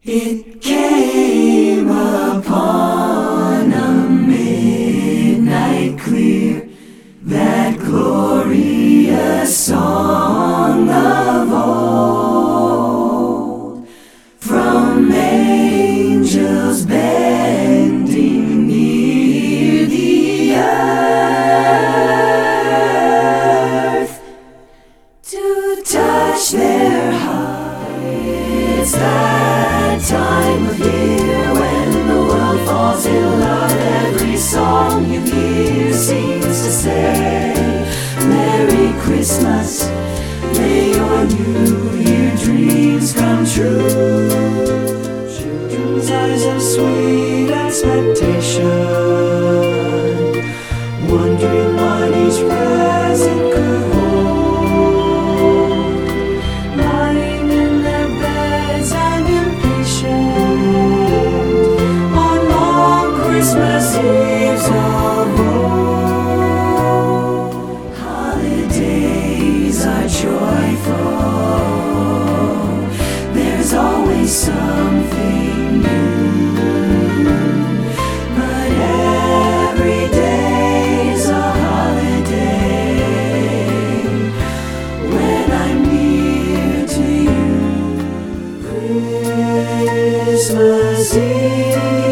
It came upon a midnight clear, that glorious song of old, from angels bending near the earth to touch their hearts. That time of year when the world falls in love, every song you hear seems to say, Merry Christmas, may your New Year dreams come true. Children's eyes of sweet expectation, wondering what each present could hold, lying in their beds and impatient on long Christmas Eves of old. Holidays are joyful, there's always something new, but every day's a holiday when I'm near to you. Christmas Eve.